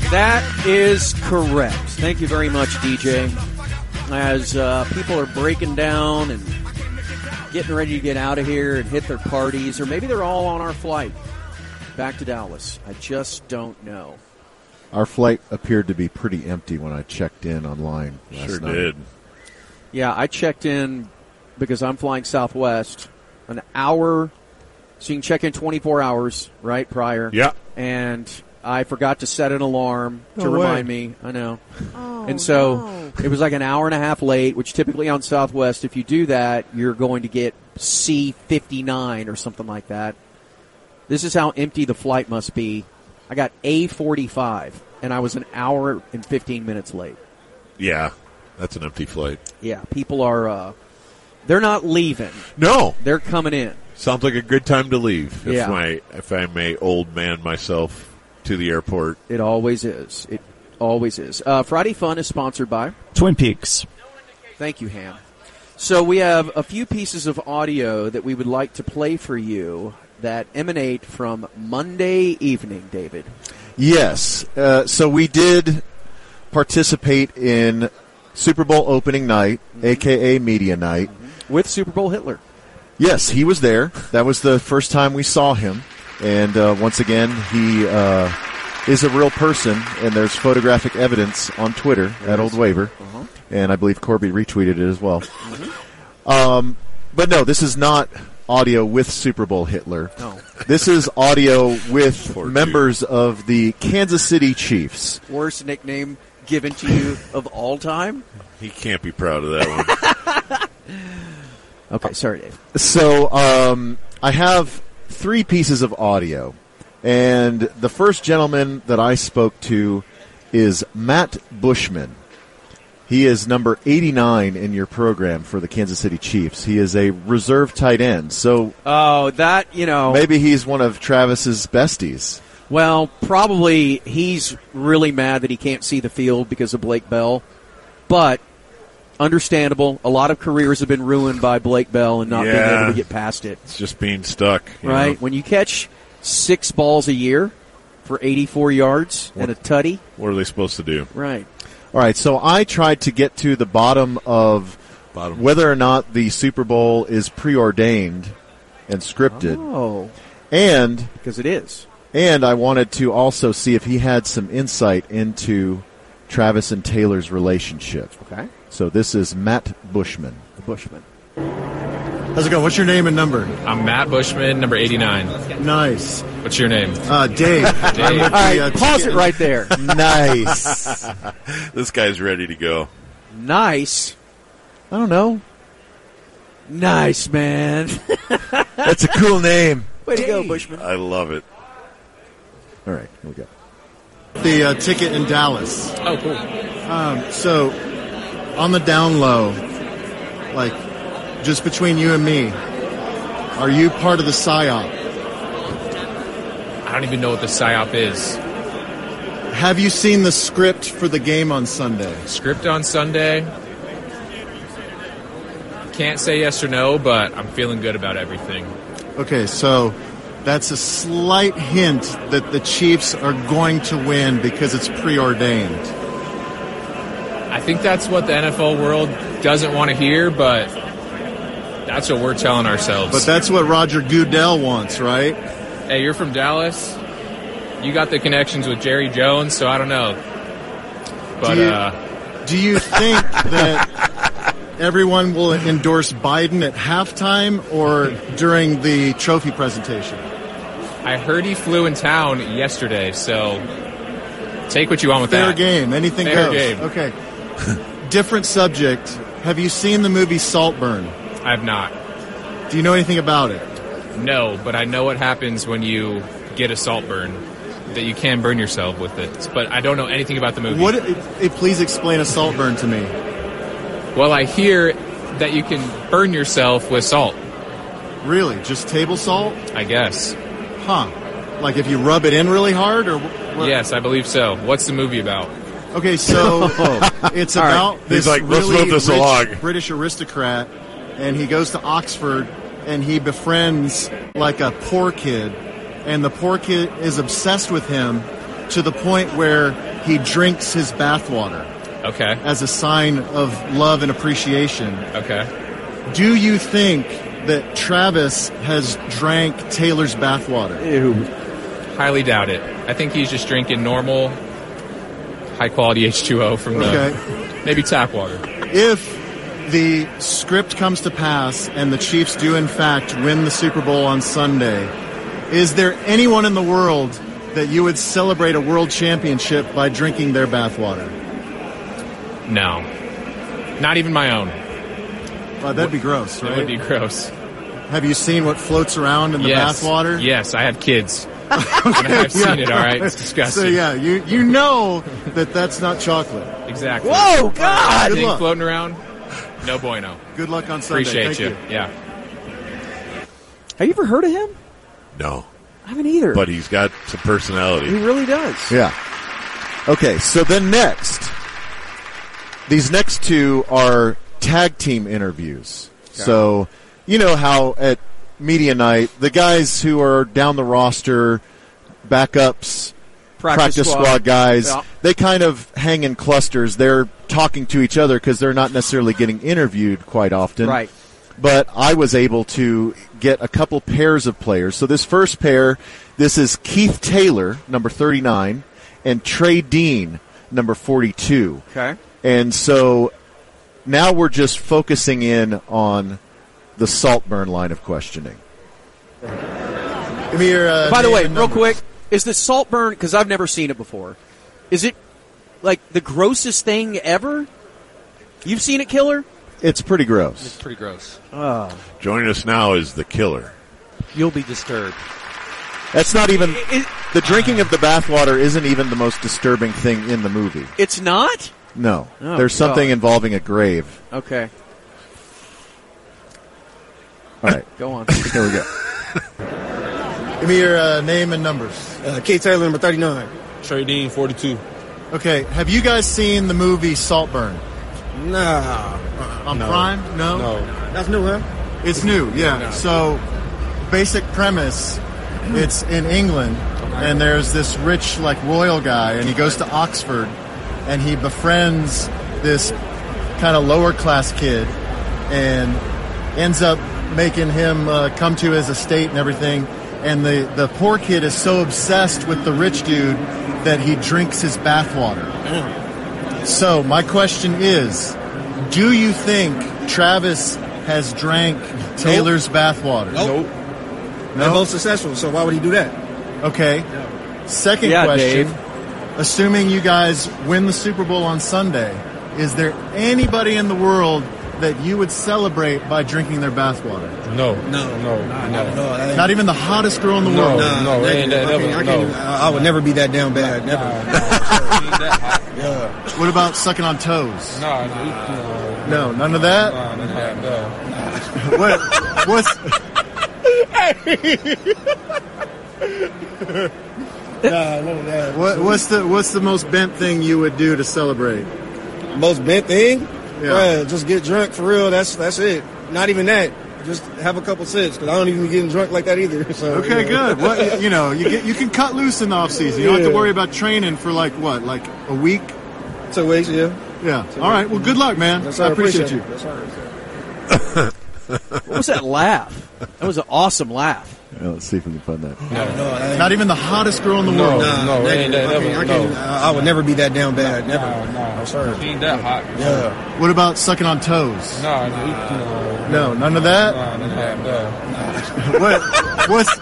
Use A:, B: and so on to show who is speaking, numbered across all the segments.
A: That is correct. Thank you very much, DJ. As people are breaking down and getting ready to get out of here and hit their parties, or maybe they're all on our flight back to Dallas. I just don't know.
B: Our flight appeared to be pretty empty when I checked in online last night. Sure did.
A: Yeah, I checked in because I'm flying Southwest an hour, so you can check in 24 hours, right, prior.
C: Yeah.
A: And I forgot to set an alarm to remind me. I know. And so it was like an hour and a half late, which typically on Southwest, if you do that, you're going to get C59 or something like that. This is how empty the flight must be. I got A45, and I was an hour and 15 minutes late.
C: Yeah, that's an empty flight.
A: Yeah, people are, they're not leaving.
C: No.
A: They're coming in.
C: Sounds like a good time to leave,
A: Yeah.
C: if I'm a old man myself to the airport.
A: It always is. It always is. Friday Fun is sponsored by
D: Twin Peaks.
A: Thank you, Ham. So we have a few pieces of audio that we would like to play for you that emanate from Monday evening, David.
B: Yes. So we did participate in Super Bowl opening night, a.k.a. Media Night.
A: With Super Bowl Hitler.
B: Yes, he was there. That was the first time we saw him. And once again, he is a real person, and there's photographic evidence on Twitter at Old Waver. And I believe Corby retweeted it as well. But no, this is not audio with Super Bowl Hitler.
A: No.
B: This is audio with members of the Kansas City Chiefs.
A: Worst nickname given to you of all time?
C: He can't be proud of that one.
A: Okay, sorry, Dave.
B: So I have 3 pieces of audio. And the first gentleman that I spoke to is Matt Bushman. He is number 89 in your program for the Kansas City Chiefs. He is a reserve tight end. So maybe he's one of Travis's besties.
A: Well, probably he's really mad that he can't see the field because of Blake Bell. But understandable. A lot of careers have been ruined by Blake Bell and not being able to get past it.
C: It's just being stuck.
A: Right?
C: know?
A: When you catch 6 balls a year for 84 yards and a tutty.
C: What are they supposed to do?
A: Right.
B: All right, so I tried to get to the bottom of whether or not the Super Bowl is preordained and scripted.
A: Oh.
B: And
A: because it is.
B: And I wanted to also see if he had some insight into Travis and Taylor's relationship.
A: Okay.
B: So this is Matt Bushman.
A: Bushman.
E: How's it going? What's your name and number?
F: I'm Matt Bushman, number 89.
E: Nice.
F: What's your name?
E: Dave.
F: Dave.
A: All right, pause it right there.
B: Nice.
C: This guy's ready to go.
A: Nice.
B: I don't know.
A: Nice, man.
B: That's a cool name.
A: Way to go, Bushman.
C: I love it.
B: All right, here we go.
E: The ticket in Dallas.
F: Oh, cool.
E: So, on the down low, like, just between you and me, are you part of the PSYOP?
F: I don't even know what the PSYOP is.
E: Have you seen the script for the game on Sunday?
F: Script on Sunday? Can't say yes or no, but I'm feeling good about everything.
E: Okay, so that's a slight hint that the Chiefs are going to win because it's preordained.
F: I think that's what the NFL world doesn't want to hear, but that's what we're telling ourselves.
E: But that's what Roger Goodell wants, right?
F: Hey, you're from Dallas. You got the connections with Jerry Jones, so I don't know. But
E: do you think that everyone will endorse Biden at halftime or during the trophy presentation?
F: I heard he flew in town yesterday, so take what you want with that.
E: Fair game. Anything
F: Fair
E: goes.
F: game.
E: Okay. Different subject. Have you seen the movie Saltburn?
F: I have not.
E: Do you know anything about it?
F: No, but I know what happens when you get a salt burn, that you can burn yourself with it. But I don't know anything about the movie.
E: Please explain a salt burn to me.
F: Well, I hear that you can burn yourself with salt.
E: Really? Just table salt?
F: I guess.
E: Huh. Like if you rub it in really hard? Or what?
F: Yes, I believe so. What's the movie about?
E: Okay, so it's about this
C: He's like, let's
E: really
C: move this
E: rich
C: along.
E: British aristocrat, and he goes to Oxford, and he befriends like a poor kid, and the poor kid is obsessed with him to the point where he drinks his bathwater.
F: Okay.
E: As a sign of love and appreciation.
F: Okay.
E: Do you think that Travis has drank Taylor's bathwater?
A: Ew.
F: Highly doubt it. I think he's just drinking normal, high-quality H2O from the maybe tap water.
E: If the script comes to pass and the Chiefs do, in fact, win the Super Bowl on Sunday, is there anyone in the world that you would celebrate a world championship by drinking their bathwater?
F: No. Not even my own.
E: That'd be gross, right?
F: It would be gross.
E: Have you seen what floats around in the bathwater?
F: Yes, I have kids. I've seen it, all right? It's disgusting.
E: So, yeah, you know that that's not chocolate.
F: Exactly.
A: Whoa, God!
F: Thing floating around, no bueno.
E: Good luck on Sunday.
F: Appreciate you. Yeah.
A: Have you ever heard of him?
C: No.
A: I haven't either.
C: But he's got some personality.
A: He really does.
B: Yeah. Okay, so then next, these next two are tag team interviews. Okay. So, you know how at media night, the guys who are down the roster, backups, practice squad guys, they kind of hang in clusters. They're talking to each other because they're not necessarily getting interviewed quite often.
A: Right.
B: But I was able to get a couple pairs of players. So this first pair, this is Keith Taylor, number 39, and Trey Dean, number 42.
A: Okay.
B: And so now we're just focusing in on the Saltburn line of questioning.
E: Give me your,
A: by the way, real quick, is the Saltburn, because I've never seen it before, is it like the grossest thing ever? You've seen it, Killer?
B: It's pretty gross.
D: It's pretty gross.
C: Joining us now is the Killer.
D: You'll be disturbed.
B: That's not even... the drinking of the bathwater isn't even the most disturbing thing in the movie.
A: It's not?
B: No.
A: Oh,
B: there's something involving a grave.
A: Okay.
B: All right.
A: Go on.
B: Here we go.
E: Give me your name and numbers.
G: Keith Taylor, number 39.
H: Trey Dean, 42.
E: Okay. Have you guys seen the movie Saltburn?
G: Nah.
E: On Prime? No?
H: No.
G: That's new, huh?
E: It's new, yeah.
H: No.
E: So, basic premise, it's in England, and there's this rich, royal guy, and he goes to Oxford, and he befriends this kind of lower-class kid, and ends up making him come to his estate and everything, and the poor kid is so obsessed with the rich dude that he drinks his bathwater. So, my question is, do you think Travis has drank Taylor's bathwater?
G: Nope. They're both successful, so why would he do that?
E: Okay. Second question. Dave. Assuming you guys win the Super Bowl on Sunday, is there anybody in the world that you would celebrate by drinking their bathwater?
H: No.
E: Not even the hottest girl in the world?
H: No.
G: I would never be that down bad. Never.
E: Yeah. What about sucking on toes? No, none of that? What's the most bent thing you would do to celebrate?
G: Most bent thing?
E: Yeah.
G: Right, just get drunk for real. That's it. Not even that. Just have a couple sips because I don't even be getting drunk like that either. So,
E: okay, good. What you can cut loose in the off season. You don't have to worry about training for like a week,
G: 2 weeks. Yeah.
E: All right. Well, good luck, man. I appreciate you.
A: What was that laugh? That was an awesome laugh.
B: Yeah, let's see if we can find that.
E: No, not even the hottest girl in the world.
G: I would never be that down bad. Never.
H: No, sir. She ain't that hot.
E: Yeah. What about sucking on toes?
H: No,
E: none of that. What's?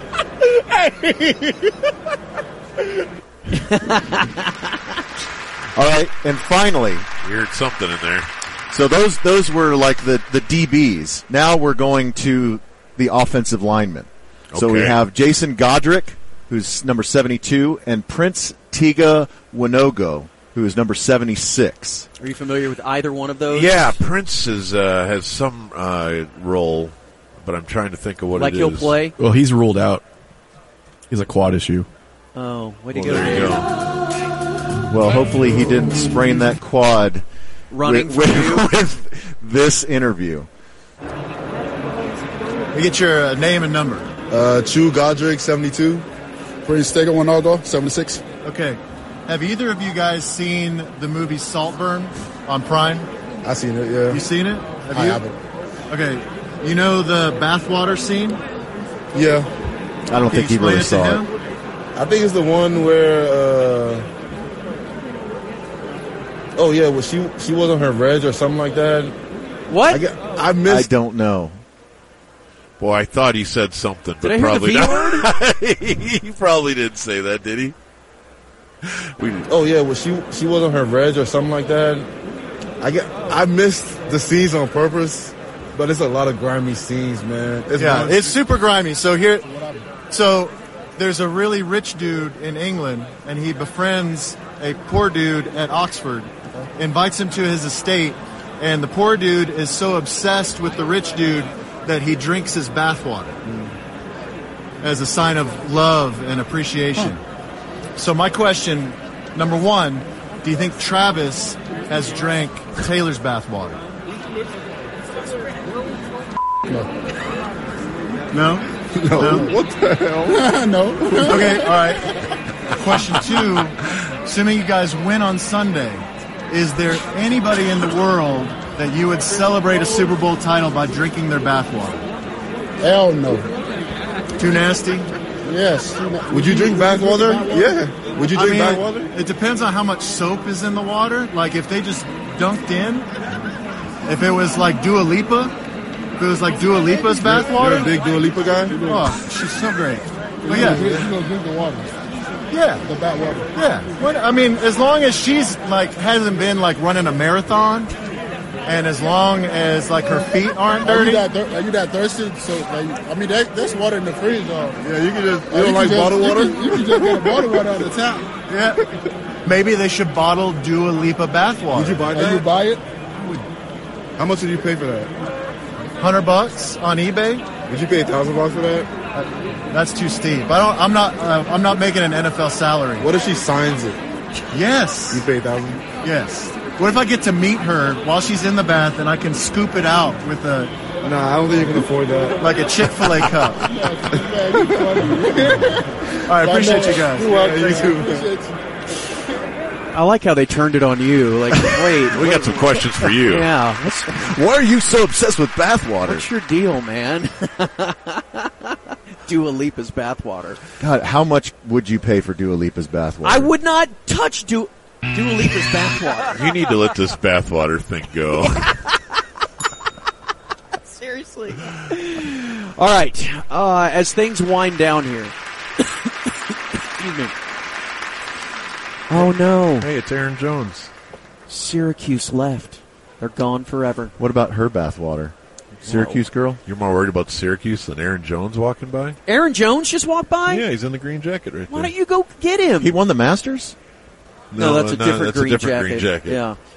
B: All right, and finally,
C: We heard something in there.
B: so those were like the DBs. Now we're going to the offensive linemen. So we
C: Okay.
B: have Jason Godric, who's number 72, and Prince Tiga Winogo, who is number 76.
A: Are you familiar with either one of those?
C: Yeah, Prince has some role, but I'm trying to think of what
A: Like
C: it is.
A: he'll play?
I: Well, he's ruled out. He's a quad issue.
A: Oh, way to
C: Well,
A: go,
C: there you
A: Dave.
C: go.
B: Well, hopefully he didn't sprain that quad
A: Running
B: with,
A: for you.
B: with this interview.
E: You get your name and number.
J: Chu Godric, 72. Prince Tiga Winogo, 76.
E: Okay. have either of you guys seen the movie Saltburn on Prime?
H: I seen it. Yeah.
E: You seen it?
H: I haven't.
E: Okay. You know the bathwater scene?
H: Yeah.
B: I don't think he really saw it.
H: I think it's the one where. Oh yeah, well she was on her reg or something like that.
A: What?
H: I missed.
B: I don't know.
C: Boy, I thought he said something, but
A: Did I hear
C: probably
A: the V
C: not.
A: word?
C: He probably didn't say that, did he?
H: Oh yeah, well she was on her reg or something like that. I missed the scenes on purpose, but it's a lot of grimy scenes, man.
E: It's super grimy. So there's a really rich dude in England, and he befriends a poor dude at Oxford, invites him to his estate, and the poor dude is so obsessed with the rich dude that he drinks his bathwater as a sign of love and appreciation. So my question, number one, do you think Travis has drank Taylor's bathwater? No?
H: What the hell?
E: No. Okay, all right. Question two, assuming you guys win on Sunday, is there anybody in the world that you would celebrate a Super Bowl title by drinking their bathwater?
J: Hell no.
E: Too nasty?
J: Yes.
H: Would you drink bathwater? Yeah. Would you drink bathwater?
E: It depends on how much soap is in the water. Like if they just dunked in, if it was like Dua Lipa, if it was like Dua Lipa's bathwater.
H: You're a big Dua Lipa guy?
E: Oh, she's so great. But yeah.
J: You're going to drink the water.
E: Yeah.
J: The bathwater.
E: Yeah. I mean, as long as she's like hasn't been like running a marathon, and as long as like her feet aren't dirty.
J: Are you that thirsty? So that's water in the fridge.
H: Yeah, you can just. You don't like bottled water?
J: You can just get a bottled water on the tap.
E: Yeah. Maybe they should bottle Dua Lipa bathwater.
H: Would you buy that?
J: You buy it?
H: How much did you pay for that?
E: $100 on eBay.
H: Would you pay $1,000 for that?
E: That's too steep. I'm not making an NFL salary.
H: What if she signs it?
E: Yes.
H: You pay $1,000?
E: Yes. What if I get to meet her while she's in the bath and I can scoop it out with a...
H: Nah, I don't think you can afford that.
E: Like a Chick-fil-A cup. All right, appreciate you guys.
H: You're welcome. You too.
A: I like how they turned it on you. Like, wait.
C: We got some questions for you.
A: Yeah.
B: Why are you so obsessed with bathwater?
A: What's your deal, man? Dua Lipa's bathwater.
B: God, how much would you pay for Dua Lipa's bathwater?
A: I would not touch Dua Lipa's bathwater.
C: You need to let this bathwater thing go.
A: Seriously. All right. As things wind down here. Excuse me. Oh, no.
C: Hey, it's Aaron Jones.
A: Syracuse left. They're gone forever.
B: What about her bathwater? Syracuse girl?
C: You're more worried about Syracuse than Aaron Jones walking by?
A: Aaron Jones just walked by?
C: Yeah, he's in the green jacket right there.
A: Why don't you go get him?
B: He won the Masters?
A: No, that's a different
C: that's
A: green
C: a different
A: jacket.
C: green jacket.
A: Yeah.